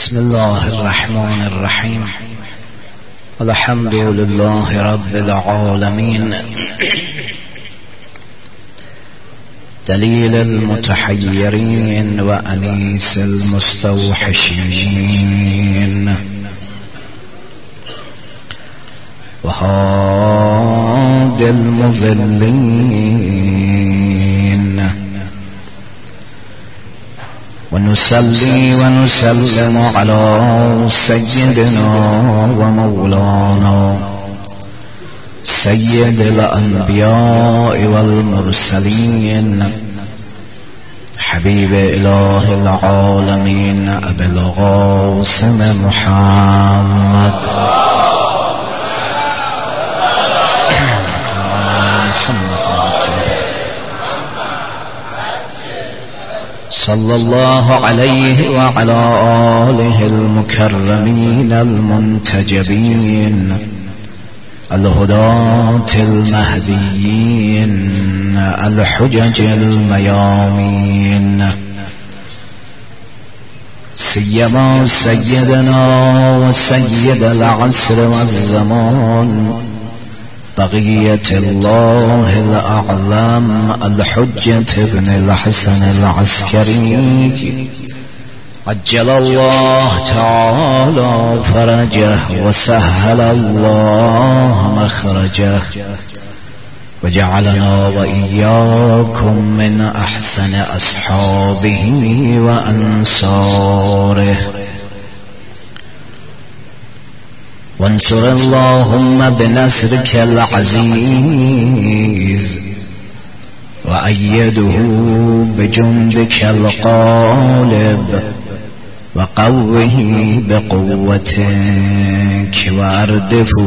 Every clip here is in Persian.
بسم الله الرحمن الرحيم. الحمد لله رب العالمين. دليل المتحيرين وأنيس المستوحشين وهاد المضلين، ونصلي ونسلم على سيدنا ومولانا سيد الأنبياء والمرسلين حبيب إله العالمين أبي القاسم محمد صلى الله عليه وعلى آله المكرمين المنتجبين الهداة المهديين الحجج الميامين، سيما سيدنا وسيد العصر والزمان بقية الله الأعظم الحجة ابن الحسن العسكري عجل الله تعالى فرجه وسهل الله مخرجه، وجعلنا وإياكم من أحسن أصحابه وأنصاره. وانصر اللهم بنصرك العزيز وأيده بجندك الغالب، وقوه بقوتك وأردفه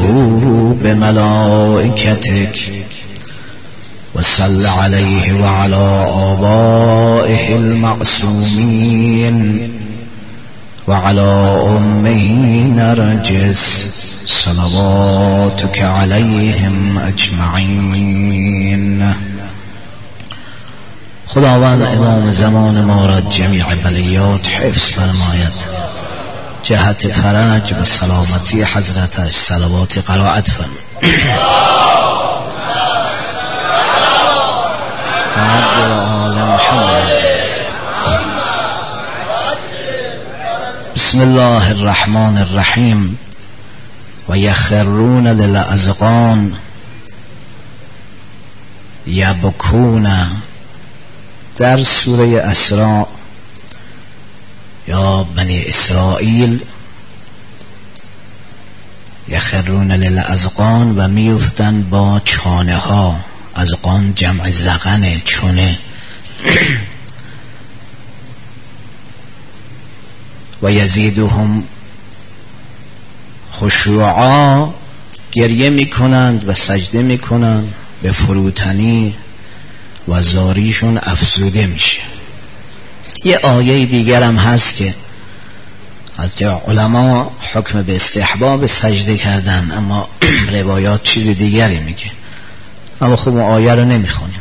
بملائكتك، وصل عليه وعلى آبائه المعصومين وعلى أمه نرجس صلواتك عليهم اجمعین. خداوند امام زمان ما را جمیع بلیات حفظ فرماید، جهت فرج و سلامتی حضرتش صلوات قرائت فرماید. بسم الله الرحمن الرحیم. و یخرون للأذقان یبکون. در سوره اسراء یا بنی اسرائیل یخرون للأذقان و میفتن با چانه ها. اذقان جمع زغن، چونه. و یزیدهم خشوعا، گریه میکنند و سجده میکنند به فروتنی و زاریشون افزوده میشه. یه آیه دیگر هم هست که علما حکم به استحباب سجده کردن، اما روایات چیز دیگری میگه، اما خب آیه رو نمیخونیم.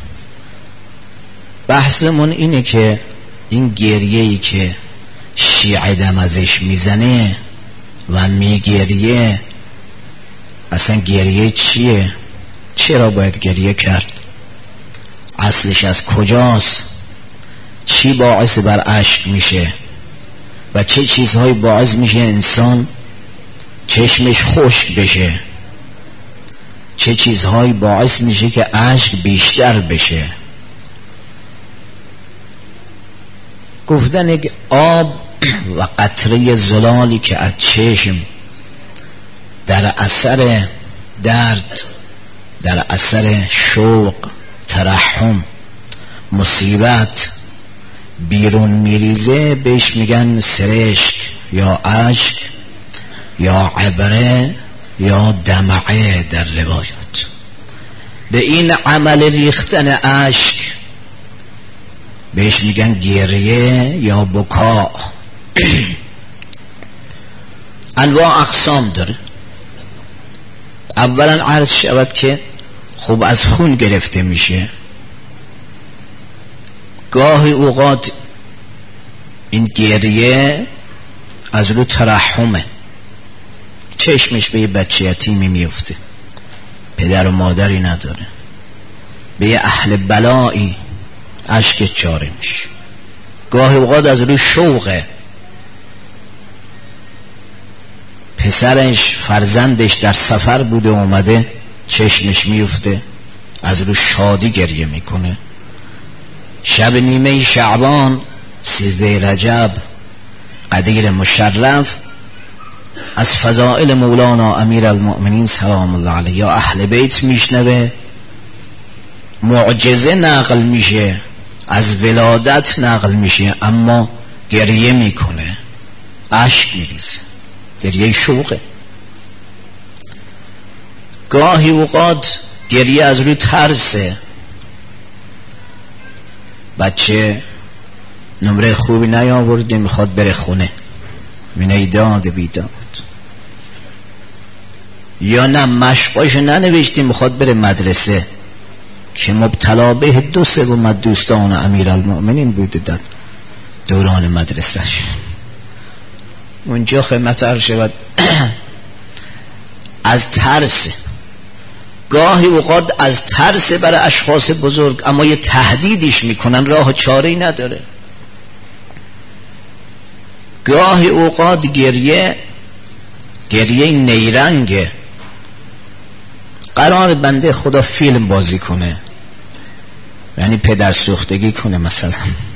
بحثمون اینه که این گریه‌ای که شیعه دم ازش میزنه و میگریه، اصلا گریه چیه؟ چرا باید گریه کرد؟ اصلش از کجاست؟ چی باعث بر اشک میشه و چه چیزهایی باعث میشه انسان چشمش خشک بشه؟ چه چیزهایی باعث میشه که اشک بیشتر بشه؟ گفتن یک آب و قطره زلالی که از چشم در اثر درد، در اثر شوق، ترحم، مصیبت بیرون میریزه، بهش میگن سرشک یا اشک یا عبره یا دمعه در روایات. به این عمل ریختن اشک بهش میگن گریه یا بکا. انواع اقسام داره. اولا عرض شود که خب از خون گرفته میشه. گاهی اوقات این گریه از رو ترحمه، چشمش به یه بچه یتیمی میفته، پدر و مادری نداره، به یه اهل بلایی اشک چاره میشه. گاهی اوقات از رو شوقه، پسرش فرزندش در سفر بوده اومده چشمش میفته، از رو شادی گریه میکنه. شب نیمه شعبان 13 رجب قدیر مشرف از فضائل مولانا امیر المؤمنین سلام الله علیه یا اهل بیت میشنوه، معجزه نقل میشه، از ولادت نقل میشه، اما گریه میکنه، اشک میریزه، گریه شوقه. گاهی اوقات گریه از روی ترسه، بچه نمره خوبی نیاورده میخواد بره خونه، مینه داد بیداد، یا نه مشقاش ننوشتی میخواد بره مدرسه که مبتلا به 2/3 دوستان امیر المؤمنین بوده در دوران مدرسهش. اونجا خدمت عرض شود از ترس، گاهی اوقات از ترس برای اشخاص بزرگ، اما یه تهدیدش میکنن، راه چاره‌ای نداره. گاهی اوقات گریه نیرنگه، قرار بنده خدا فیلم بازی کنه، یعنی پدر سوختگی کنه، مثلا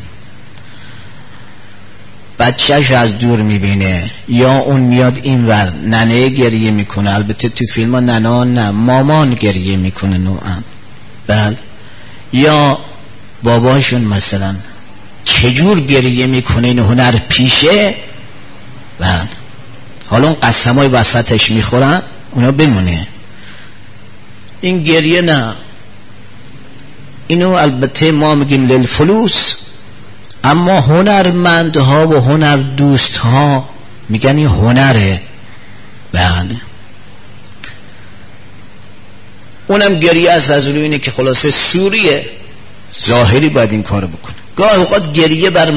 بچهش از دور میبینه، یا اون میاد اینور ننه گریه میکنه، البته تو فیلم ها ننه نه مامان گریه میکنه نوعا، بله، یا باباشون مثلا چجور گریه میکنه، این هنر پیشه، بله، حالا اون قسمای وسطش میخورن اونا بمونه، این گریه نه. اینو البته ما میگیم للفلوس، اما هنرمندها و هنر دوستها میگن این هنره، بله. اونم گریه از روی اینه که خلاصه سوریه ظاهری باید این کارو بکنه. گاه اوقات گریه بر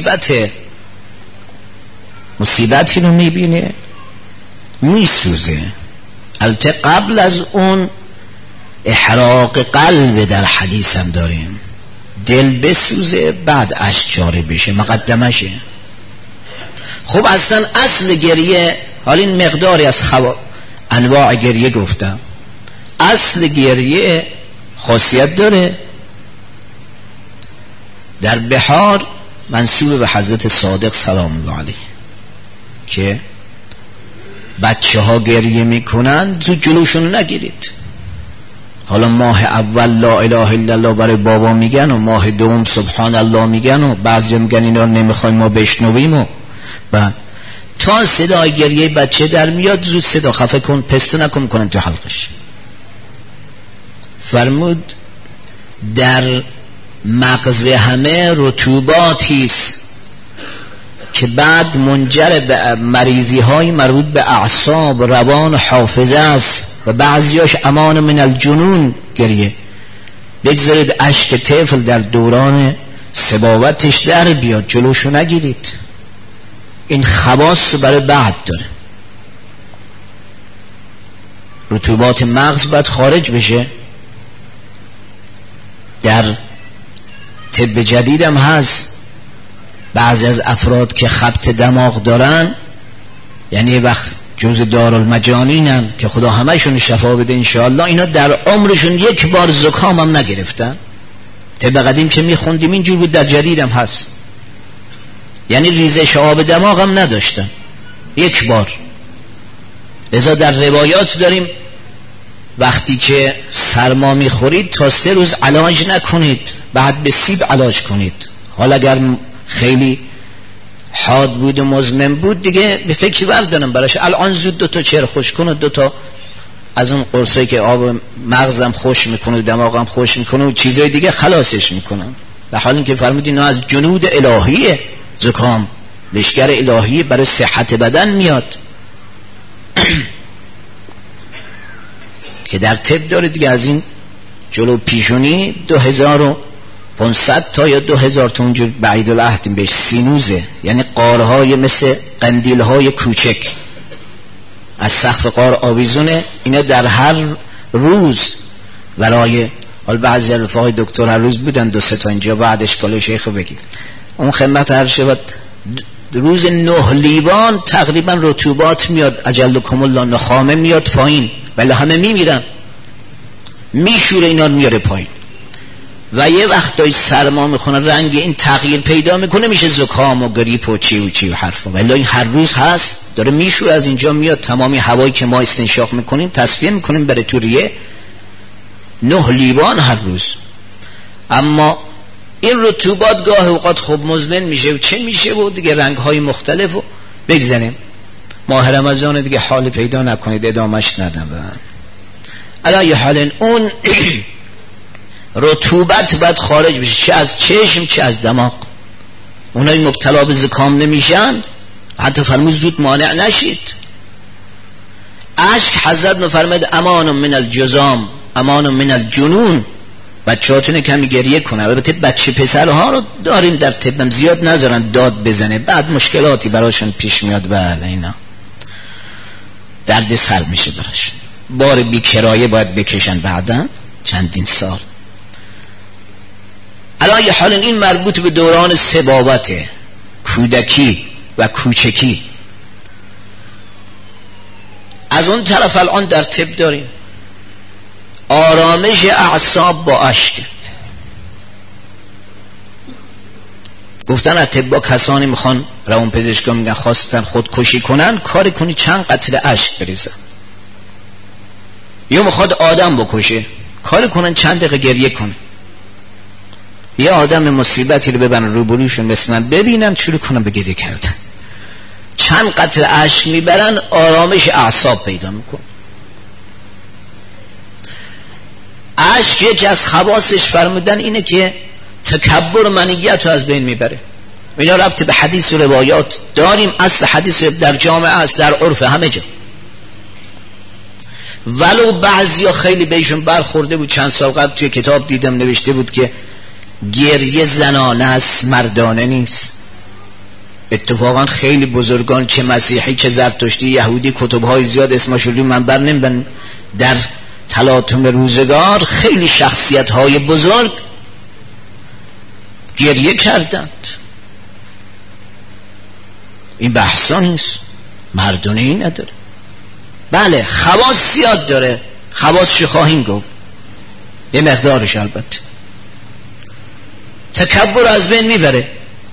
مصیبتی رو میبینه میسوزه، البته قبل از اون احراق قلب در حدیث هم داریم، دل بسوزه بعد اشک جاری بشه، مقدمشه. خب اصلا اصل گریه، حالا این مقداری از انواع گریه گفتم، اصل گریه خاصیت داره. در بحار منسوب به حضرت صادق سلام الله علیه که بچه ها گریه میکنن زود جلوشون نگیرید. حالا ماه اول لا اله الا الله برای بابا میگن و ماه دوم سبحان الله میگن و بعضی میگن اینا نمیخوایم ما بشنویم و بعد تا صدای گریه بچه در میاد زود صدا خفه کن، پسته نکن، کنن تو حلقش. فرمود در مغز همه رطوباتیست که بعد منجر به مریضی های مربوط به اعصاب، روان و حافظه است و بعضیاش امان من الجنون گریه. بگذارید اشک طفل در دوران سباوتش در بیاد، جلوشو نگیرید، این خواص برای بعد داره. رطوبات مغز باید خارج بشه. در طب جدید هم هست بعضی از افراد که خبط دماغ دارن، یعنی وقت جز دارالمجانینن که خدا همهشون شفا بده انشاءالله، اینا در عمرشون یک بار زکام هم نگرفتن. طب قدیم که میخوندیم اینجور بود، در جدید هم هست، یعنی ریزش آب دماغ هم نداشتن یک بار. لذا در روایات داریم وقتی که سرما میخورید تا 3 روز علاج نکنید، بعد به سیب علاج کنید. حالا اگر خیلی حاد بود و مزمن بود دیگه به فکر بردارم براش، الان زود 2 تا چرخ خوش کن و 2 تا از اون قرصایی که آب مغزم خوش میکنه و دماغم خوش میکنه و چیزای دیگه خلاصش میکنم. در حالی که فرمودین از جنود الهیه، زکام لشکر الهی برای صحت بدن میاد که در طب داره دیگه. از این جلو پیشونی 2500 تا یا 2000 تا اونجور بعید العهد بهش سینوزه، یعنی قارهای مثل قندیلهای کوچک از سقف قار آویزونه. اینا در هر روز برای حال بعضی رفاقای دکتر هر روز بودن 2-3 تا اینجا بعد اشکال شیخ بگیر اون خدمت هر شود روز 9 لیوان تقریبا رطوبات میاد اجلکم الله نخامه میاد پایین ولی همه میمیرن میشوره اینا میاره پایین و یه وقتای سرما میخونه رنگ این تغییر پیدا میکنه میشه زکام و گریپ و چی و چی و حرفا ولی این هر روز هست داره میشوره از اینجا میاد تمامی هوایی که ما استنشاق میکنیم تصفیه میکنیم بره تو ریه 9 لیوان هر روز. اما این رطوبات گاه اوقات خوب مزمن میشه و چه میشه و دیگه رنگ های مختلف و بگذاریم ماه رمضان دیگه حال پیدا نکنید ادامش ندم. علی حال اون رطوبت باید خارج بشه چه از چشم چه از دماغ. اونایی مبتلا به زکام نمیشن حتی فرمود زود مانع نشید. اشک حضرت نفرمید امان من الجزام امان من الجنون. بچه‌هاتون کمی گریه کنه. البته بچه پسرها رو داریم در طبم زیاد نذارن داد بزنه بعد مشکلاتی براشون پیش میاد بله اینا درد سر میشه براش بار بی کرایه باید بکشن بعدا چندین سال. علی حال این مربوط به دوران صبابت کودکی و کوچکی. از اون طرف الان در طب داریم آرامش اعصاب با اشک. گفتن اطباء کسانی میخوان روان پزشکا میگن خواستن خودکشی کنن کاری کنی چند قطره اشک بریزن یا میخواد آدم بکشه کاری کنن چند دقیقه گریه کنه یه آدم مصیبتی رو ببرن روبروشون مثلا ببینن شروع کنن به گریه کردن چند قطره اشک میبرن آرامش اعصاب پیدا میکن. اشک یکی از خواصش فرمودن اینه که تکبر منیت رو از بین میبره. اینا ربط به حدیث و روایات داریم اصل حدیث در جامعه است در عرف همه جا ولو بعضیا خیلی بهشون برخورده بود. چند سال قبل توی کتاب دیدم نوشته بود که گریه زنانه است مردانه نیست. اتفاقا خیلی بزرگان چه مسیحی چه زرتشتی یهودی کتبهای زیاد اسمشون من بر نمیبرم در تلاطم روزگار خیلی شخصیت های بزرگ گریه کردند. این بحثا نیست مردانه ای نداره. بله خواص زیاد داره خواصش خواهیم گفت یه مقدارش البته تکبر از بین میبره.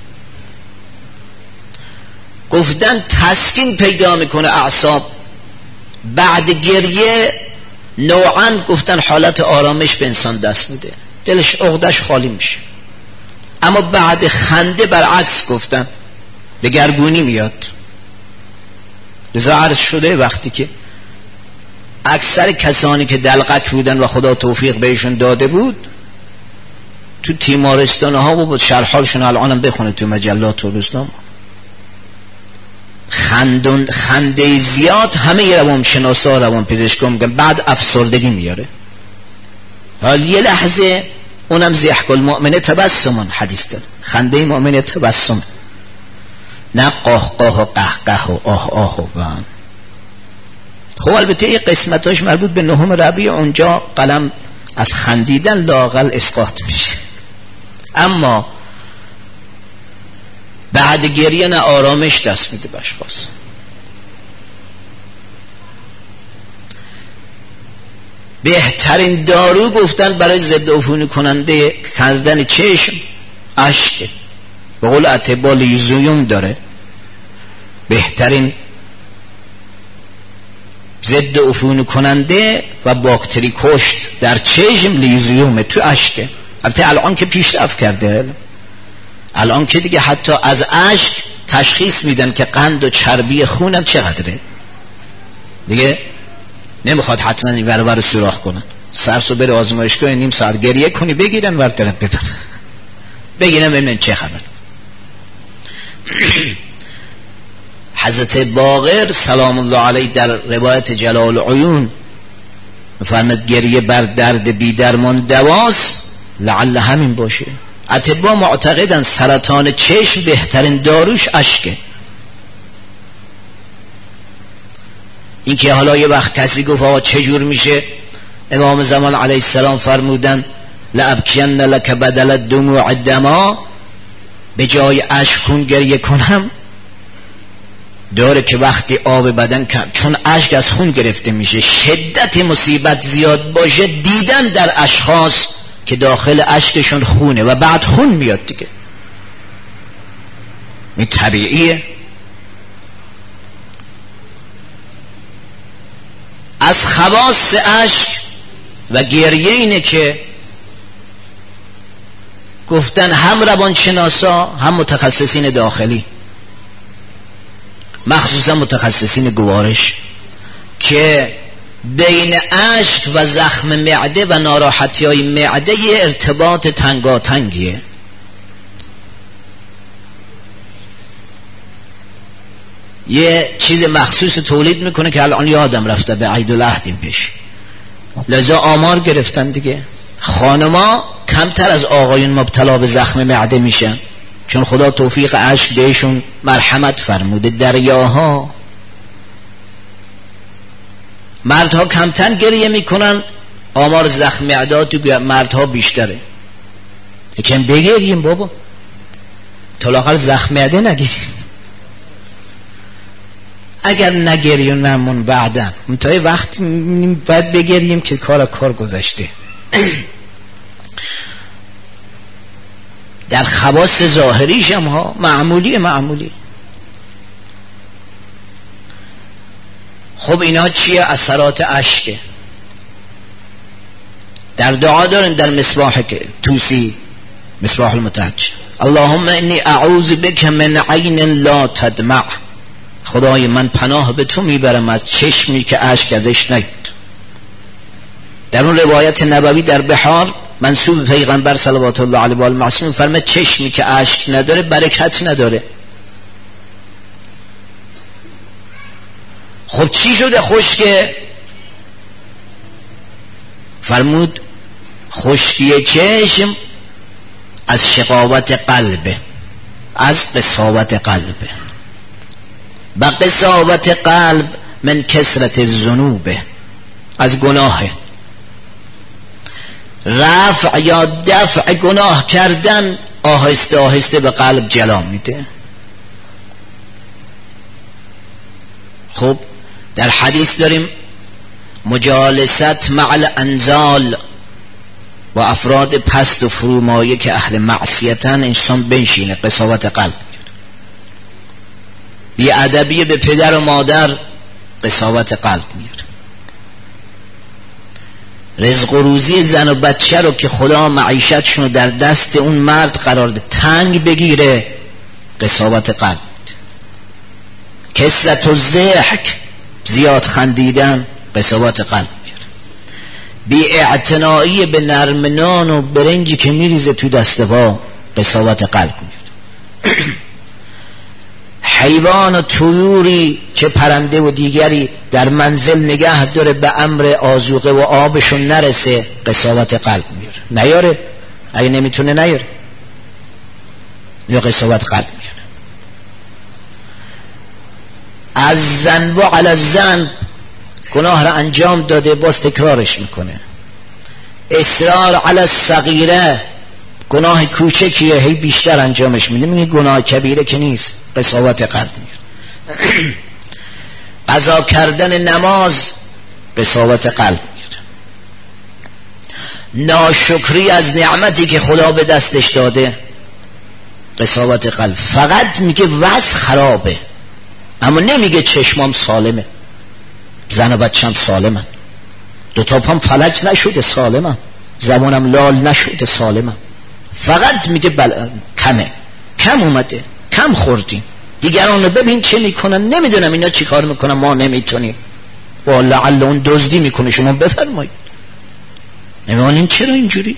گفتن تسکین پیدا میکنه اعصاب بعد گریه نوعا گفتن حالت آرامش به انسان دست میده دلش عقدش خالی میشه. اما بعد خنده برعکس گفتن دگرگونی میاد. لذا عرض شده وقتی که اکثر کسانی که دلقک بودن و خدا توفیق بهشون داده بود تو تیمارستان ها بود شرحالشون الانم بخونه تو مجلات و روزنامه خنده زیاد همه روان شناسا روان پزشکا میگن بعد افسردگی میاره. حال یه لحظه اونم ضحک المؤمن تبسم حدیث داره خنده مؤمن تبسم نه قهقه و قهقه و آه آه و بان. خب البته این قسمتاش مربوط به 9 ربیع اونجا قلم از خندیدن لااقل اسقاط میشه. اما بعد گریه نه آرامش دست میده باشخاص. بهترین دارو گفتن برای ضد عفونی کننده کردن چشم اشک. به قول اطباء لیزویوم داره بهترین ضد عفونی کننده و باکتری کشت در چشم لیزویومه تو اشک. البته الان که پیشرفت کرده الان که دیگه حتی از اشک تشخیص میدن که قند و چربی خونم چقدره دیگه نمیخواد حتما این ور سوراخ کنن سرسو بره آزمایشگاه نیم ساعت گریه کنی بگیرن ور طرف ببرن بگیرن ببینن چه خبر. حضرت باقر سلام الله علیه در روایت جلال العیون میفرماید گریه بر درد بی درمان دواست لعل همین باشه. اطباء معتقدن سرطان چشم بهترین داروش اشکه. این که حالا یه وقت کسی گفت آقا چجور میشه، امام زمان علیه السلام فرمودن لأبکین لک بدل الدموع دما، به جای اشک خون گریه کنم. داره که وقتی آب بدن کم، چون اشک از خون گرفته میشه، شدت مصیبت زیاد باشه دیدن در اشخاص که داخل اشکشون خونه و بعد خون میاد دیگه، این طبیعیه. از خواص اشک و گریه اینه که گفتن هم روانشناسا هم متخصصین داخلی، مخصوصا متخصصین گوارش، که بین اشک و زخم معده و ناراحتی های معده یه ارتباط تنگاتنگیه. یه چیز مخصوص تولید میکنه که الان یادم رفته به عید العهد این پیش، لذا آمار گرفتن دیگه خانما کمتر از آقایون مبتلا به زخم معده میشن، چون خدا توفیق اشک بهشون مرحمت فرموده. دریاها مردها کمتر گریه میکنن، آمار زخم معده تو مردها بیشتره. یکم بگیریم بابا، تا لااقل زخم معده نگیریم. اگر نگریم نمون بعدن منتهای وقتی باید بگریم که کار گذشته. در خواص ظاهریش هم ها معمولی. خب اینا چیه؟ اثرات اشکه. در دعا دارن در مصباح که توسی مصباح المتحج، اللهم انی اعوذ بک من عین لا تدمع، خدای من پناه به تو میبرم از چشمی که اشک ازش نیاد. در اون روایت نبوی در بحار منسوب پیغمبر صلوات الله علیه و آله معصوم فرمود چشمی که اشک نداره برکت نداره. خب چی شده خشکه؟ فرمود خشکی چشم از شقاوت قلبه، از قساوت قلبه، و قساوت قلب من کثرت الذنوب، از گناهه. رفع یا دفع گناه کردن آهسته آهسته به قلب جلا میده. خب در حدیث داریم مجالست مع الانزال، و افراد پست و فرومایه که اهل معصیتن انسان بنشینه، قساوت قلب. بی ادبی به پدر و مادر، قساوت قلب میاره. رزق و روزی زن و بچه رو که خدا معیشتشون در دست اون مرد قرار ده تنگ بگیره، قساوت قلب. کثرت الضحک، زیاد خندیدن، قساوت قلب میاره. بی اعتنایی به نرم نان و برنجی که میریزه تو دست پا، قساوت قلب میاره. حیوان و طیوری که پرنده و دیگری در منزل نگه داره به امر آذوقه و آبشون نرسه، قساوت قلب میاره. نیاره، اگه نمیتونه نیاره، یا قساوت قلب میاره. از زن و علی زن، گناه را انجام داده باز تکرارش میکنه. اصرار علی الصغیره، گناه کوچکیه هی بیشتر انجامش میده، میگه گناه کبیره که نیست، قساوت قلب میاره. قضا کردن نماز، قساوت قلب میاره. ناشکری از نعمتی که خدا به دستش داده، قساوت قلب. فقط میگه وضع خرابه، اما نمیگه چشمام سالمه، زن و بچم سالمن، دوتا پام فلج نشده سالمم، زبانم لال نشده سالمم. فقط میگه کم اومده، کم خوردیم. دیگران رو ببین چه میکنن، نمیدونم اینا چی کار میکنن، ما نمیتونیم. والله لعل اون دزدی میکنه، شما بفرمایید. نمیدونیم چرا اینجوری.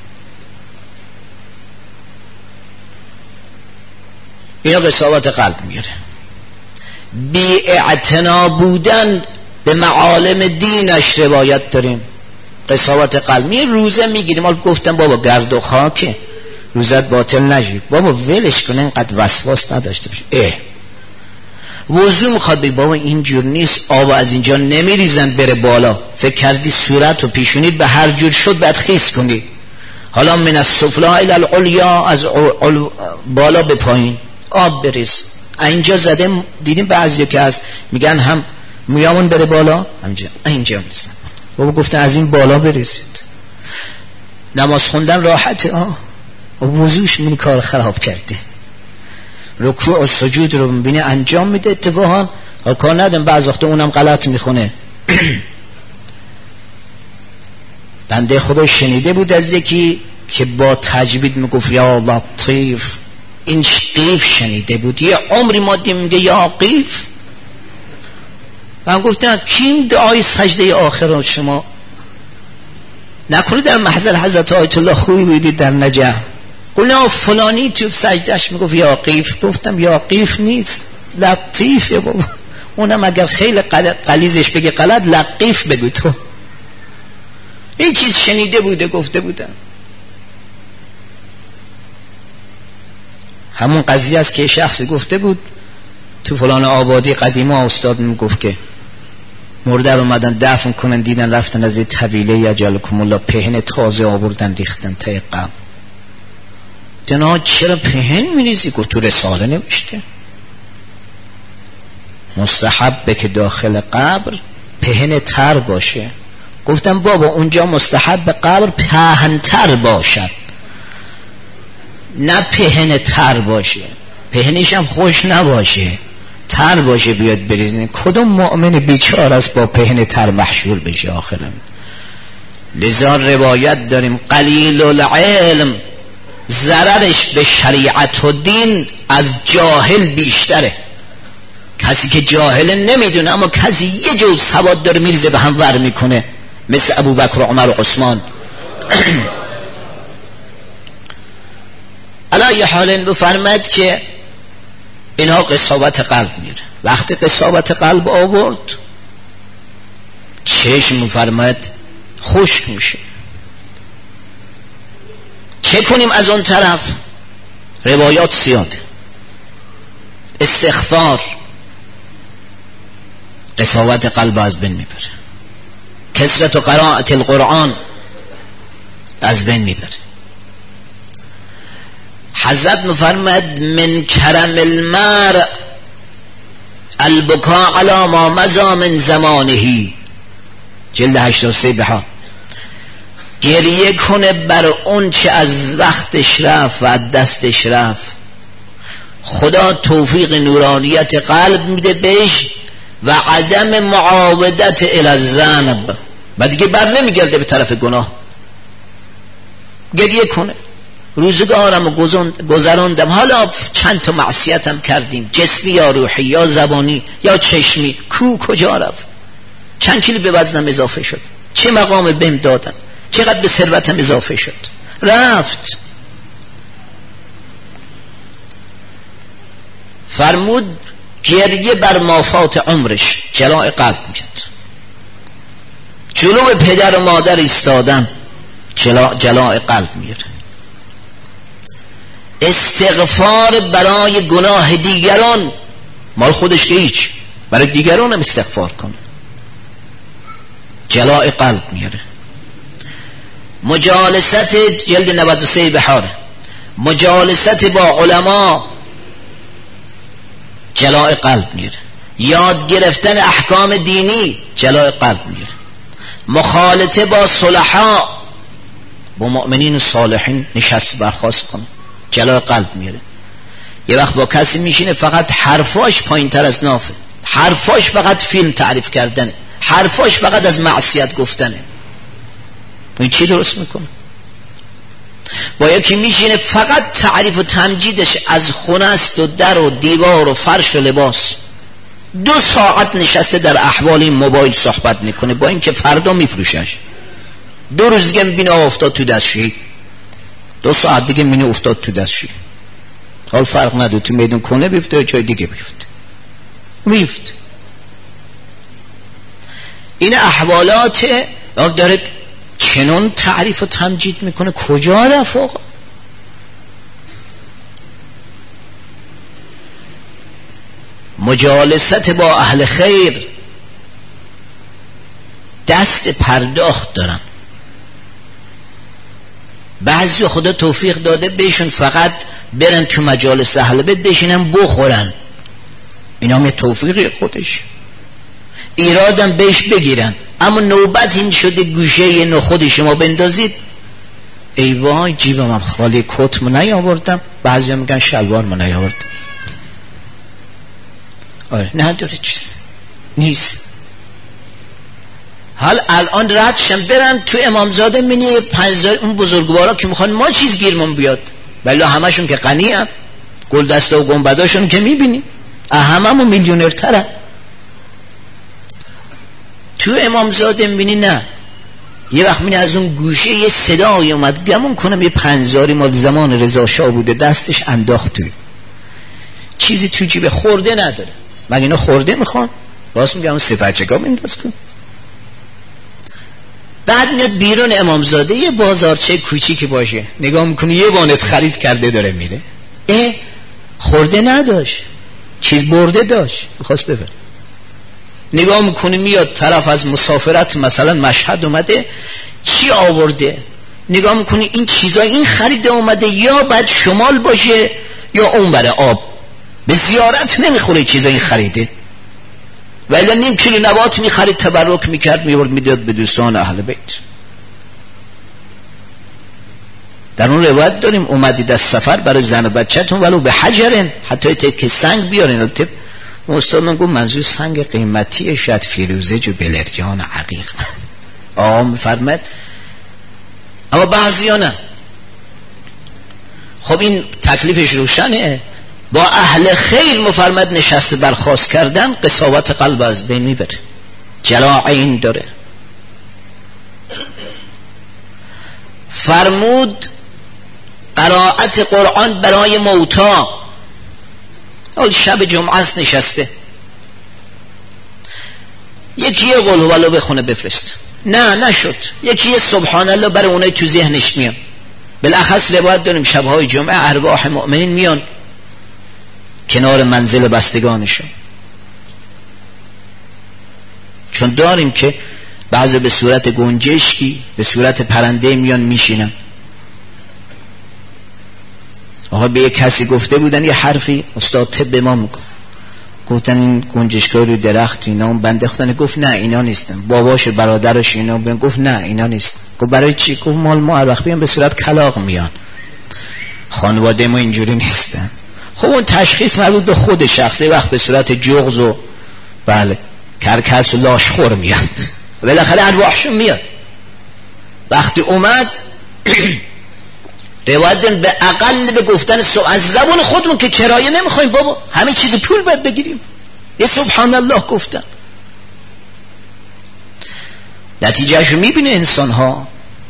اینا قساوت قلب میاره. بی اعتنا بودن به معالم دینش روایت داریم، قساوت قلب. روزه میگیریم، حال گفتم بابا گرد و خاکه، روزت باطل نشه. بابا ولش کن، اینقدر وسواس نداشته باشه. وضو میخواد بگی بابا اینجور نیست، آب از اینجا نمیریزن بره بالا، فکر کردی صورت و پیشونیت به هر جور شد باید خیس کنی، حالا من السفلی الی العلیا، از بالا به پایین آب بریز. اینجا زده دیدیم بعضی که از میگن هم مویامون بره بالا، اینجا میریزن. بابا گفتن از این بالا بریزید. نماز خوندن راحته، وضوش من کار خراب کرده. رکوع و سجود رو میبینه انجام میده اتفاقا، حال کار ندارم بعض وقت اونم غلط میخونه. بنده خدا شنیده بود از یکی که با تجوید میگفت یا لطیف، این قیف شنیده بود، یه عمری مادی میگه یا قیف. من گفتم کی دعای سجده آخر رو شما نکنه در محضر حضرت آیت الله خویی بودید در نجف؟ قلنا فلانی تو سجدهش میگفت یا قیف. گفتم یا قیف نیست، لطیفه بابا. اونم اگر خیلی قلیزش بگه غلط، لطیف بگو تو. این چیز شنیده بوده گفته بودم. همون قضیه است که شخصی گفته بود تو فلان آبادی قدیما استاد میگفت که مرده رو اومدن دفن کنن، دیدن رفتن از این طویله یجلکم الله پهن تازه آوردن ریختن ته قبر. دیدن چرا پهن میریزی؟ گفت تو رساله نوشته مستحبه که داخل قبر پهن تر باشه. گفتم بابا اونجا مستحب قبر پهنتر باشد، نه پهن تر باشه، پهنش هم خوش نباشه، تر باشه بیاد بریزین. کدوم مؤمن بیچاره است با پهن تر محشور بشه آخرم؟ لذا روایت داریم قلیل العلم ضررش به شریعت و دین از جاهل بیشتره. کسی که جاهل نمیدونه اما کسی یه جو سواد داره میریزه به هم ور میکنه، مثل ابوبکر و عمر و عثمان. علی حال بفرماید که اینها قصابت قلب میره. وقتی قصابت قلب آورد چشم فرماید خشک میشه. چه کنیم از اون طرف؟ روایات زیاده. استغفار قصابت قلب از بین میبره، کثرت و قرائت القرآن از بین میبره. حضرت مفرمد من کرم المرء البکاء علی ما مضی من زمانه، جلد 83 بها. گریه کنه بر اون چه از وقتش رفت و از دستش رفت. خدا توفیق نورانیت قلب میده بهش و عدم معاودت الی الذنب، و دیگه بر نمیگرده به طرف گناه. گریه کنه روزگارم گذراندم، حالا چند تا معصیتم کردیم، جسمی یا روحی یا زبانی یا چشمی، کجا رفت؟ چند کیلو به وزنم اضافه شد، چه مقام بهم دادن، چقدر به ثروتم اضافه شد، رفت. فرمود گریه بر مافات عمرش جلاء قلب میاد. جلو پدر و مادر ایستادن جلاء قلب میاره. استغفار برای گناه دیگران، مال خودش که هیچ، برای دیگران هم استغفار کنه، جلاء قلب میاره. مجالست، جلد 93 بحاره، مجالست با علما جلاء قلب میاره. یاد گرفتن احکام دینی جلاء قلب میاره. مخالطه با صلحا، با مؤمنین و صالحین نشست برخاست کنه، جلاء قلب میاره. یه وقت با کسی میشینه فقط حرفاش پایین تر از نافه، حرفاش فقط فیلم تعریف کردنه، حرفاش فقط از معصیت گفتنه، این چی درست میکنه؟ با یکی میشینه فقط تعریف و تمجیدش از خونه است و در و دیوار و فرش و لباس، 2 ساعت نشسته در احوال این موبایل صحبت میکنه، با اینکه فردا میفروشش. 2 روز دیگه میبینه افتاد تو دستشویی، 2 ساعت دیگه میبینه افتاد تو دستشویی. حال فرق نداره تو میدون کنه بیفته یا جای دیگه بیفته. این احوالات داره چنون تعریف و تمجید میکنه، کجا رفت آقا؟ مجالست با اهل خیر دست پرداخت دارن. بعضی خدا توفیق داده بهشون فقط برن تو مجالس اهل بیت بشینن بخورن، اینا هم توفیق خودش، ایرادم بهش بگیرن. اما نوبت این شده گوشه یه نخود شما بندازید، ای وای جیبم هم خالی، کتمو نیاوردم، بعضی هم میگن شلوارمو نیاوردم. آره نداره چیز نیست. حال الان ردشم برن تو امامزاده مینی 5000 اون بزرگوارا که میخوان ما چیز گیرمون بیاد، ولی همشون که غنی هم، گل دسته و گنبداشون که میبینی هممون میلیونرترن. تو امامزاده میبینی نه، یه وقت میبینی از اون گوشه یه صدای اومد، گمون کنم یه 5000 مال زمان رضا شاه بوده، دستش انداخت توی چیزی تو جیب، خورده نداره. مگه اینا خورده میخوان؟ راست میگم اون سپرچگاه بنداز کن. بعد میاد بیرون امامزاده یه بازارچه کوچیکی باشه، نگاه میکنی یه وانت خرید کرده داره میره، خورده نداشت، چیز برده داشت میخواست ببر. نگاه میکنی میاد طرف از مسافرت مثلا مشهد اومده، چی آورده؟ نگاه میکنی این چیزا این خریده اومده، یا باید شمال باشه یا اون بره آب، به زیارت نمیخوره چیزا این خریده، ولی نیم کیلو نبات میخرید تبرک میکرد میورد میداد به دوستان اهل بیت. در اون روایت داریم اومدید از سفر برای زن و بچه‌تون ولو به حجرن، حتی که سنگ بیارین. استادم گفت منظور سنگ قیمتی، شاید فیروزه و بلریان عقیق آقا میفرمد، اما بعضی ها نه. خب این تکلیفش روشنه، با اهل خیر مفرمد نشسته برخاست کردن قساوت قلب از بین میبره، جلا عین داره. فرمود قرائت قرآن برای موتا، حال شب جمعه است نشسته، یکی یه قل هو الله بخونه بفرست، نه نشد، یکی یه سبحان الله برای اونای تو ذهنش میان. بالاخص روایت داریم شبهای جمعه ارواح مؤمنین میان کنار منزل بستگانشون، چون داریم که بعضی به صورت گنجشکی به صورت پرنده میان میشینن. آقا به یک کسی گفته بودن یه حرفی، استاد طب ما میگفت، گفتن این گنجشکای روی درخت اینا، اون بنده خدا گفت نه اینا نیستن، باباش برادرش اینا، گفت نه اینا نیست. گفت برای چی؟ گفت مال ما هر وقت بیان به صورت کلاغ میان، خانواده ما اینجوری نیستن. خب اون تشخیص مربوط به خود شخصه، وقت به صورت جغز و بله کرکس و لاشخور میاد، بالاخره ارواحشون میاد. وقتی اومد روایت داریم به اقل به گفتن از زبان خودمون که کرایه نمیخوایم بابا، همه چیز پول باید بگیریم، یه سبحان الله گفتن. نتیجهشو میبینه انسان ها.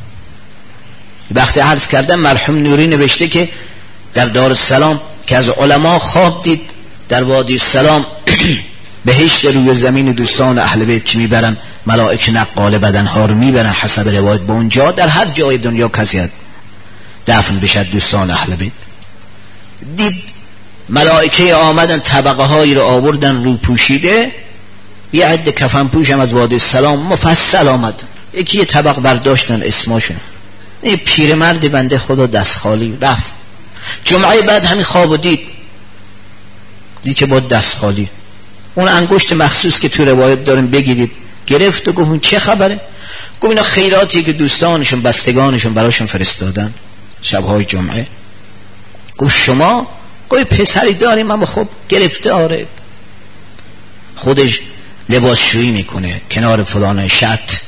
وقتی عرض کردم مرحوم نوری نوشته که در دارالسلام که از علما خواب دید در وادی السلام بهشت روی زمین دوستان اهل بیت که میبرن، ملائکه نقال بدنها رو میبرن حسب روایت به اونجا، در هر جای دنیا کسی دفن بشد دوستان اهل بیت. دید ملائکه آمدن طبقه هایی رو آوردن رو پوشیده، یه عده کفن پوش هم از وادی السلام مفصل آمد، یکی یه طبق برداشتن اسماشون، یه پیرمرد بنده خدا دست خالی رفت. جمعه بعد همین خوابو دید که با دست خالی، اون انگشت مخصوص که تو روایت داریم بگیرید گرفت و گفت چه خبره؟ گفت اینا خیراتی که دوستانشون بستگانشون براشون فرستادن شبهای جمعه. گفت شما؟ گفت پسری داریم اما خب گرفته، آره خودش لباس شویی میکنه کنار فلان شط.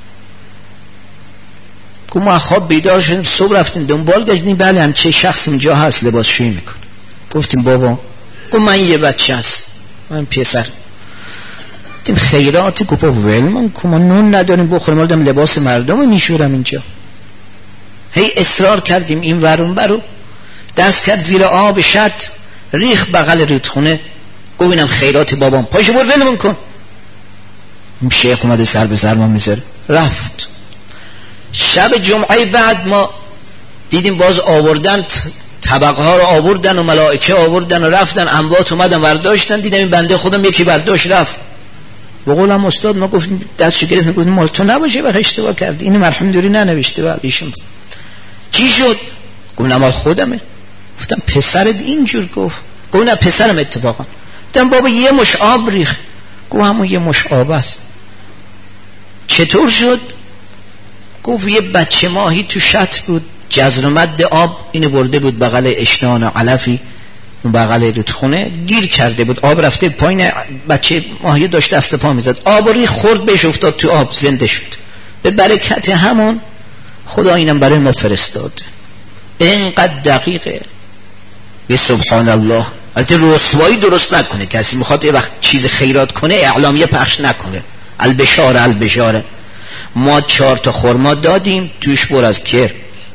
گفت ما خواب بیدار شدیم، صبح رفتیم دنبال گشتیم، بله هم چه شخص اینجا هست لباس شویی میکنه. گفتیم بابا؟ گفت من یه بچه هست، من پسر. گفتیم خیراتی؟ گفت ول من که ما نون نداریم بخوریم، مالدم لباس مردم میشورم اینجا. هی اصرار کردیم این ورون برو، دست کرد زیر آب شط، ریخ بغل رودخونه. گفت اینم خیرات بابام، پاشو بر ولمون کن. این شیخ اومده سر به سر ما میذاره، رفت. شب جمعه بعد ما دیدیم باز آوردن طبقه ها رو آوردن و ملائکه آوردن و رفتن، اموات اومدن برداشتن، دیدم این بنده خودم یکی برداشت رفت. به قولم استاد ما گفتیم دستشو گرفتیم گفتیم مال تو نباشه بخ اشتباه کردی، این مرحوم دوری ننوشته بعد ایشون چی شد؟ گفتم مال خودمه. گفتم پسرت اینجور گفت؟ گفت نه پسرم اتفاقا. گفتم بابا یه مش آب ریخ. گفت همون یه مش آب است. چطور شد؟ گفت یه بچه ماهی تو شط بود، جزر و مد آب اینو برده بود بغل اشنان و علفی اون بغل رودخونه، گیر کرده بود، آب رفته پایین، بچه ماهی داشت دست پا میزد، آب ری خورد بهش افتاد تو آب، زنده شد. به برکت همون خدا اینم برای ما فرستاد. اینقدر دقیقه. به سبحان الله. البته رسوایی درست نکنه، کسی میخواد یه وقت چیز خیرات کنه اعلامیه پخش نکنه. البشاره البشاره. ما 4 تا خرما دادیم توش بر از کر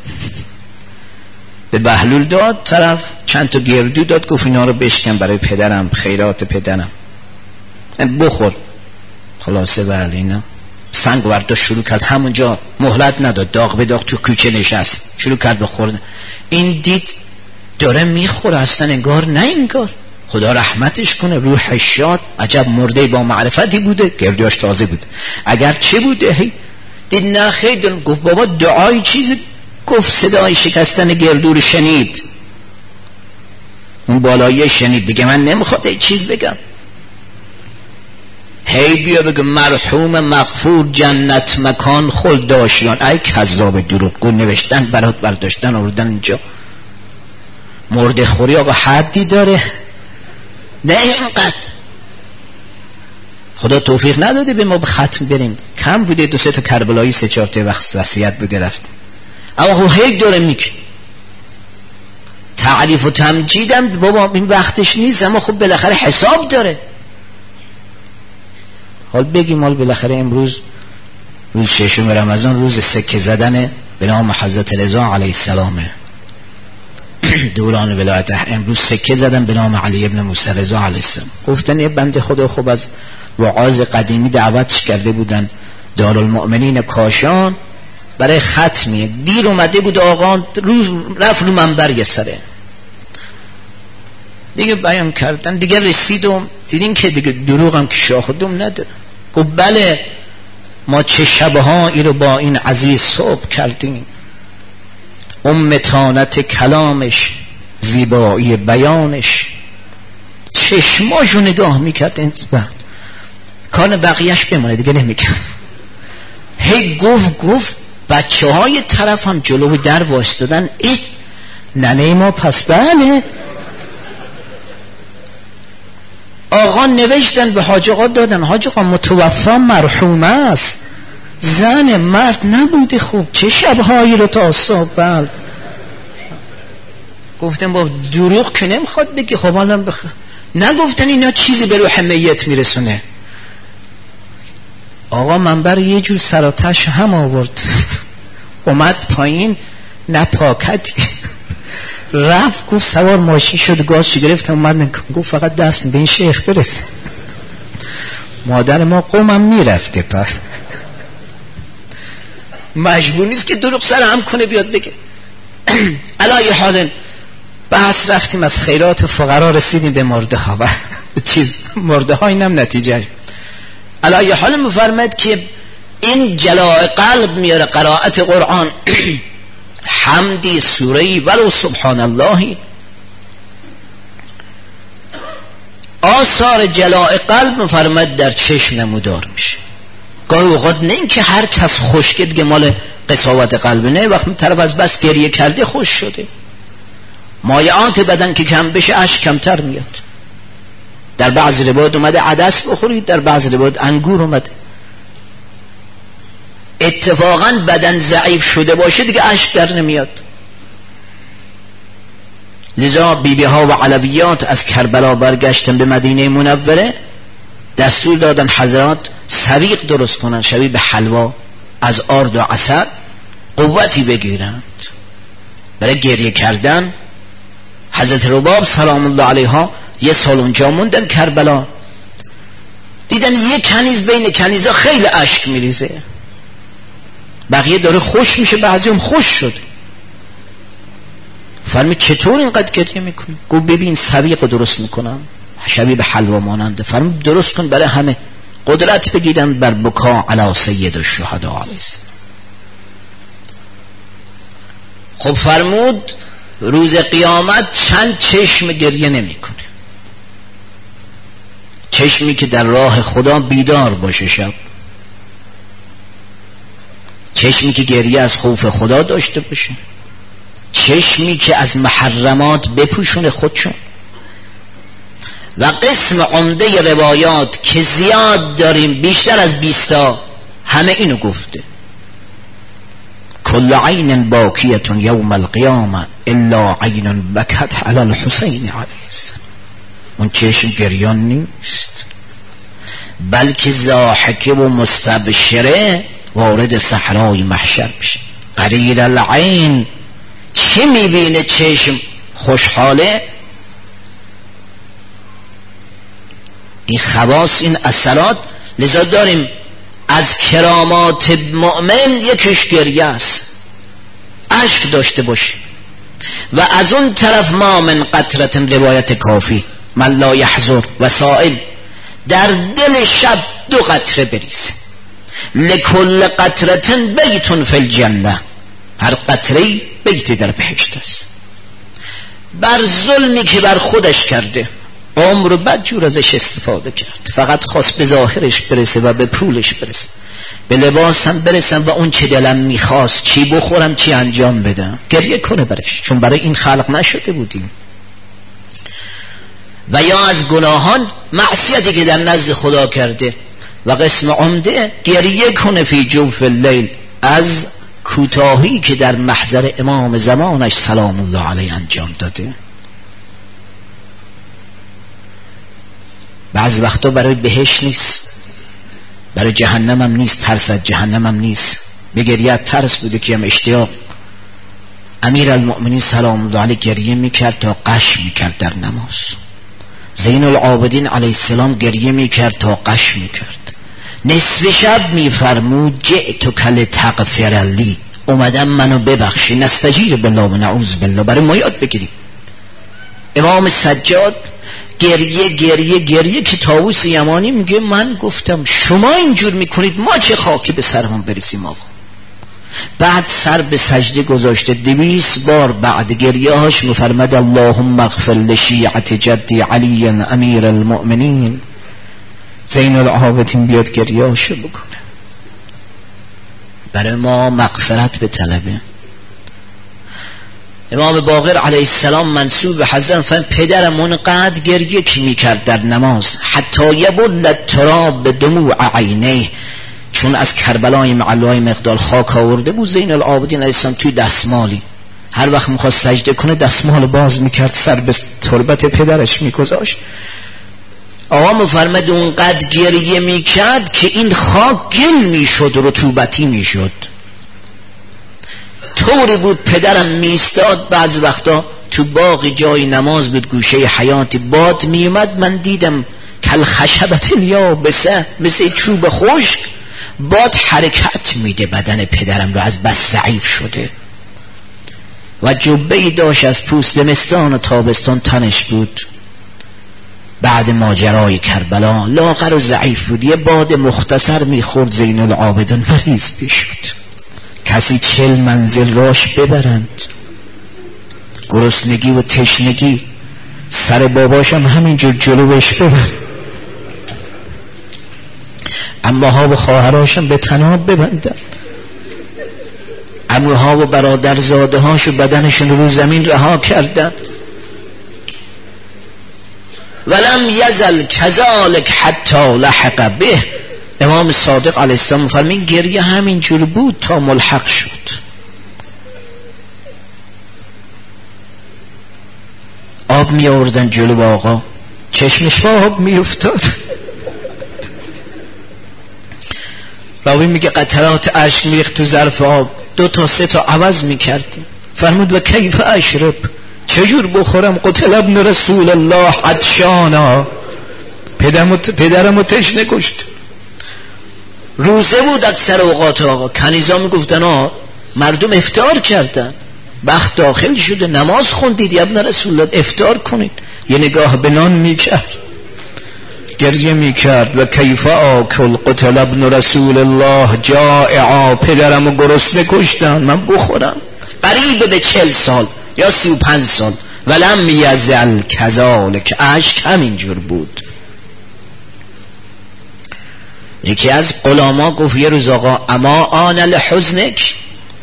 به بهلول داد، طرف چند تا گردو داد، گفت اینا رو بشکن برای پدرم، خیرات پدرم بخور. خلاصه بله اینا سنگ ورد شروع کرد، همونجا مهلت نداد، داغ به داغ تو کوچه نشست، شروع کرد بخوردن. این دید داره میخوره، اصلا انگار نه انگار، خدا رحمتش کنه، روح شاد، عجب مرده با معرفتی بوده، گردوش تازه بود. اگر چه بوده دید نه خیلی، گفت بابا دعای چیزی، گفت صدای شکستن گردو رو شنید، اون بالایی شنید، دیگه من نمیخواد این چیز بگم، هی بیا بگم مرحوم مغفور جنت مکان خلد داشتن. ای کذاب دروغگو، نوشتن برات برداشتن آوردن اینجا. مرده خوری آقا حدی داره؟ نه اینقدر خدا توفیق نداده به ما به ختم بریم، کم بوده 2-3 تا کربلایی 3-4 تا وقت وصیت بوده رفته، اما خب هیچ داره میگه تعریف و تمجیدم بابا این وقتش نیست، اما خب بالاخره حساب داره. حال بگیم مال بالاخره امروز روز 6 رمضان روز سکه زدن به نام حضرت رضا علیه السلام، دوران ولایت. امروز سکه زدن به نام علی ابن موسی رضا علیه السلام. گفتن یه بنده خدا خوب از وعاظ قدیمی دعوتش کرده بودن دارالمؤمنین کاشان برای ختمیه، دیر اومده بود آقا، رفت رو منبر یه سره دیگه بیان کردن، دیگه رسیدم دیدین که دیگه دروغم که شاهدم نداره. گفت بله ما چه شبهایی رو با این عزیز صبح کردیم، متانت کلامش، زیبایی بیانش، چشماشو نگاه میکرد این کار بقیهش بمونه دیگه نمیکرد. هی گفت بچه های طرف هم جلو در وایستادن، ای ننه ما پس بله. آقا نوشتن به حاج آقا دادن، حاج آقا متوفا مرحومه است، زن مرد نبوده، خوب چه شبهایی رو تا صبح. بله گفتن با دروغ که نمیخواد بگی، خب حالا نگفتن اینا چیزی به روح میت میرسونه. آقا منبر یه جور سراتش هم آورد اومد پایین، نپاکتی رفت، گفت سوار ماشین شد، گازشو گرفت اومد، گفت فقط دست به این شیخ برسه. مادر ما قومم میرفته، پس مجبور نیست که دروغ سر هم کنه بیاد بگه. علای حال بحث رفتیم از خیرات فقرا رسیدیم به مرده ها و چیز مرده ها، اینم نتیجه. علای حال مفرمد که این جلاء قلب میاره قرائت قرآن، حمدی سورهی ولو سبحان اللهی، آثار جلاء قلب مفرمد در چشم نمودار میشه. گاهی اوقات نه این که هر کس خشکه دیگه مال قساوت قلب، نه وقتی طرف از بس گریه کرده خوش شده، مایعات بدن که کم بشه اشک کمتر میاد. در بعض روایات اومده عدس بخورید، در بعض روایات انگور اومده. اتفاقا بدن ضعیف شده باشه دیگه اشک در نمیاد. لذا بیبی ها و علویات از کربلا برگشتن به مدینه منوره، دستور دادن حضرات سویق درست کنن شبیه به حلوا از آرد و عسل، قوتی بگیرند برای گریه کردن. حضرت رباب سلام الله علیها 1 سال اونجا موندن کربلا، دیدن یه کنیز بین کنیزا خیلی اشک میریزه، بقیه داره خوش میشه، بعضی هم خوش شد. فرمود چطور اینقدر گریه میکنی؟ گفت ببین سویق درست میکنم شبیه به حلوا ماننده. فرمود درست کن برای همه قدرت بگیرن بر بکا علی سید الشهدا علیه السلام. خب فرمود روز قیامت چند چشم گریه نمیکنه. چشمی که در راه خدا بیدار باشه شب، چشمی که گریه از خوف خدا داشته باشه، چشمی که از محرمات بپوشونه خودشون. و قسم عمده روایات که زیاد داریم بیشتر از 20 همه اینو گفته کل عین باکیت یوم القیامه الا عین بکت علی الحسین علیه السلام. اون چشم گریان نیست بلکه ضاحکه و مستبشره وارد صحرای محشر میشه. قریر العین چه میبینه چشم خوشحاله؟ این خواص این اثرات. لذا داریم از کرامات مؤمن یکش گریه است، اشک داشته باشه. و از اون طرف ما من قطرت روایت کافی من لا یحضر و سائل، در دل شب 2 قطره بریزه. لکل قطرت بیت فی الجنه، هر قطره بیتی در بهشت است. بر ظلمی که بر خودش کرده عمر بد جور ازش استفاده کرد، فقط خواست به ظاهرش برسه و به پولش برسه، به لباسم برسم و اون چه دلم میخواست، چی بخورم چی انجام بدم، گریه کنه برش، چون برای این خلق نشده بودیم. و یا از گناهان معصیتی که در نزد خدا کرده. و قسم عمده گریه کنه فی جوف اللیل از کوتاهی که در محضر امام زمانش سلام الله علیه انجام داده. بعض وقتا برای بهشت نیست، برای جهنم هم نیست، ترس از جهنم هم نیست، به گریه ترس بوده که هم اشتیاق. امیر المؤمنین سلام الله علیه گریه میکرد تا قش میکرد در نماز. زین العابدین علیه السلام گریه میکرد تا قش میکرد. نصف شب میفرمود جئتک لتغفر لی، اومدم منو ببخشی، نستجیر بالله و نعوذ بالله، برای ما یاد بگیریم. امام سجاد گریه گریه گریه که طاووس یمانی میگه من گفتم شما اینجور میکنید ما چه خاکی به سرمون بریسیم آقا. بعد سر به سجده گذاشته 200 بار بعد گریه هاش مفرمد اللهم اغفر لشیعت جدی علی امیر المؤمنین. زین العابدین بیاد گریه هاشو بکنه، برای ما مغفرت به طلبه. امام باقر علیه السلام منسوب به حضرت فرمود پدرم اونقدر گریه که میکرد در نماز حتی یبل التراب به دموع عینه، چون از کربلای معلای مقدار خاک آورده بود. زین العابدین علیه السلام توی دستمالی هر وقت میخواست سجده کنه دستمال باز میکرد، سر به تربت پدرش میگذاشت. آقا مفرمد اونقدر گریه میکرد که این خاک گل میشد، رطوبتی میشد. طوری بود پدرم میستاد بعض وقتا تو باغ جای نماز بود گوشه حیاتی، باد میومد من دیدم کل خشبت الیابسه، مثل چوب خشک باد حرکت میده بدن پدرم رو، از بس ضعیف شده. و جبه‌ای داشت از پوست زمستان و تابستان تنش بود. بعد ماجرای کربلا لاغر و ضعیف بود، یه باد مختصر میخورد زین العابدین مریض میشد. کسی 40 منزل راش ببرند، گرسنگی و تشنگی، سر باباشم همینجور جلوش ببرند، عموها و خواهراشم به تناب ببندن، عموها و برادرزاده هاشو بدنشون رو زمین رها کردن. ولم یزل کذالک حتی لحق به. امام صادق علیه السلام فرمین گریه همین جور بود تا ملحق شد. آب می آوردن جلو آقا، چشمش آب می افتاد. راوی میگه قطرات اشک میریخت تو ظرف آب، 2 تا 3 تا عوض میکردیم. فرمود و کیف اشرب، چجور بخورم؟ قتل ابن رسول الله عطشانا، پدرمو تشنه کشت. روزه بود اکثر اوقات آقا، کنیزا میگفتن مردم افطار کردن، وقت داخل شده نماز خوندید یا ابن رسول الله افطار کنید. یه نگاه به نان میکرد، گریه میکرد و کیف آکل قتل ابن رسول الله جائعا، پدرمو گرسنه کشتن من بخورم. قریب به 40 سال یا 35 سال. ولم یزل کذالک، اشک همینجور بود. یکی از غلاما گفت یه روز آقا اما آن لحزنک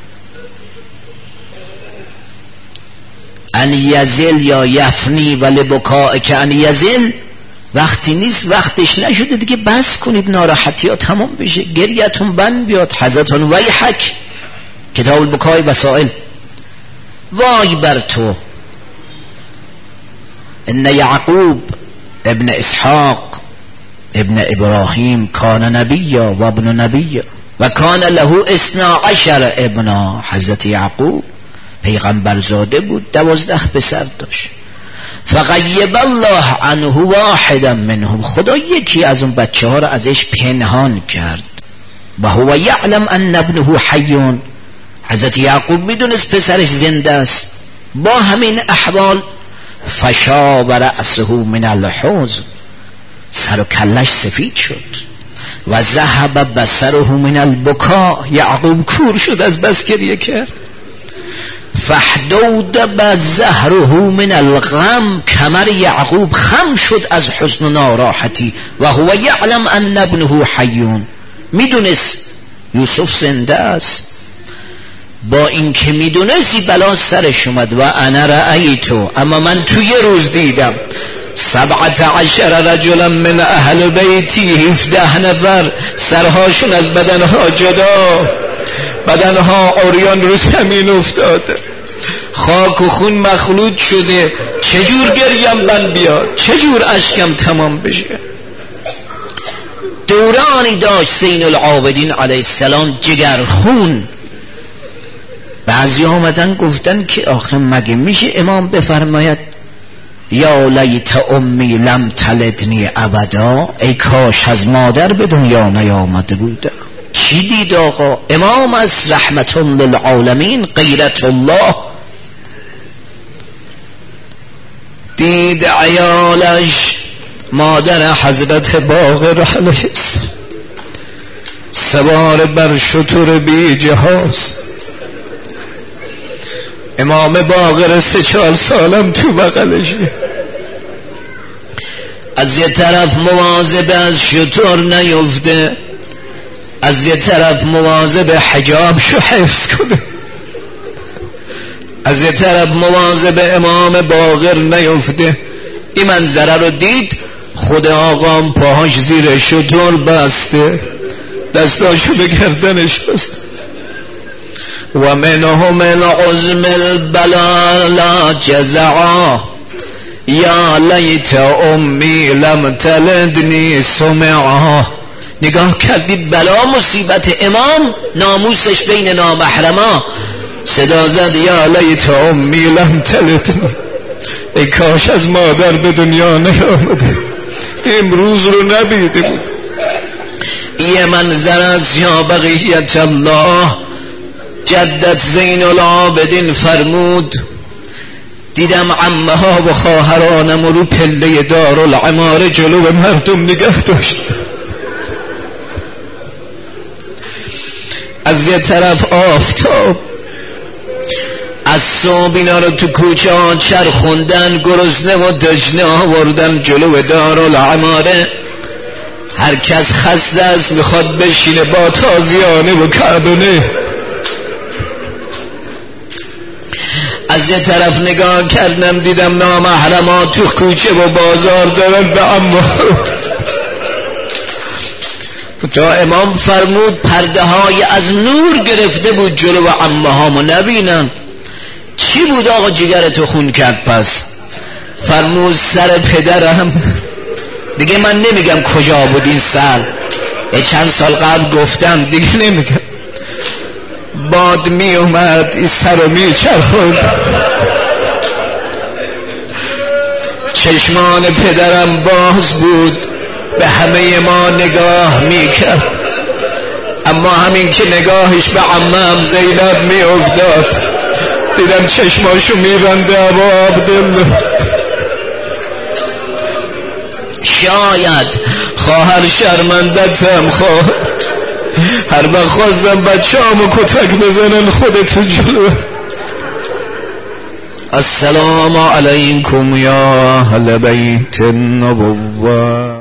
ان یزل یا یفنی ولی بکائک ان یزل، وقتی نیست وقتش نشده دیگه بس کنید، ناراحتی ها تمام بشه، گریتون بند بیاد. حضرتون ویحک، کتاب البکای وسائل. وای بر تو، ان یعقوب ابن اسحاق ابن ابراهیم کان نبیا و ابن نبیا و کان له 12 ابنا. حضرت یعقوب پیغمبر زاده بود، 12 پسر داشت. فغیب الله عنه واحدا منهم، خدا یکی از اون بچه ها را ازش پنهان کرد. و هو یعلم ان ابنه حیون، حضرت یعقوب میدونست پسرش زنده است. با همین احوال فشاب رأسه من الحزن، سر و کلش سفید شد. و ذهب بصره من البکا، یعقوب کور شد از بس گریه کرد. فحدود بزهره من الغم، کمر یعقوب خم شد از حزن و ناراحتی. و هو یعلم ان ابنه حیون، میدونست یوسف زنده است. با این که میدونستی بلا سرش اومد. و انا رأیتو، اما من توی یه روز دیدم 17 رجلا من اهل بیتی، 17 نفر سرهاشون از بدنها جدا، بدنها عریان رو زمین افتاده، خاک و خون مخلوط شده. چجور گریم من بیاد، چجور اشکم تمام بشه. دورانی داشت زین العابدین علیه السلام جگرخون. بعضی آمدن گفتن که آخه مگه میشه امام بفرماید یا لیت امی لم تلدنی ابدا، ای کاش از مادر به دنیا نیامده بودم. چی دید آقا؟ امام از رحمت للعالمین غیرت الله، دید عیالش مادر حضرت باقر علیه السلام سوار بر شتر بی جهاز. امام باقر 3-4 سالم تو بغلشه، از یه طرف مواظب از شتر نیفته، از یه طرف مواظب حجابشو حفظ کنه، از یه طرف مواظب امام باقر نیفته. این منظره رو دید، خود آقام پاهاش زیر شتر بسته، دستاشو به گردنش بسته. و منهم العظم البلالا جزعا یا لیت امی لم تلدنی سمعا. نگاه کردید بلا مصیبت امام، ناموسش بین نامحرما، صدا زد یا لیت امی لم تلدنی، ای کاش از مادر به دنیا نیامده، امروز رو نبیده بود. یه منظر از یا بقیت الله. جدت زین العابدین فرمود دیدم عمه ها و خواهرانم رو پله دارالعماره جلو مردم نگه داشت. از یه طرف آفتاب، از صبح اینا رو تو کوچه ها چرخوندن، گرسنه و دجنه آوردن جلو دارالعماره. هر کس خسته است میخواد بشینه با تازیانه و کعبنه. از یه طرف نگاه کردم دیدم نامحرما تو کوچه و بازار دارن به عمه. تا امام فرمود پرده های از نور گرفته بود جلو عمه هامو نبینن. چی بود آقا جگرتو خون کرد؟ پس فرمود سر پدرم. دیگه من نمیگم کجا بود این سر، چند سال قبل گفتم دیگه نمیگم. باد می اومد این سر رو می چرخوند، چشمان پدرم باز بود به همه ما نگاه می کرد، اما همین که نگاهش به عمم زینب می افتاد دیدم چشماشو میبنده ابا عبدالله. شاید خواهر شرمندتم خواهر، هر وقت خواستم بچه‌امو کتک بزنن خودتو جلو. السلام علیکم یا اهل بیت النبوة.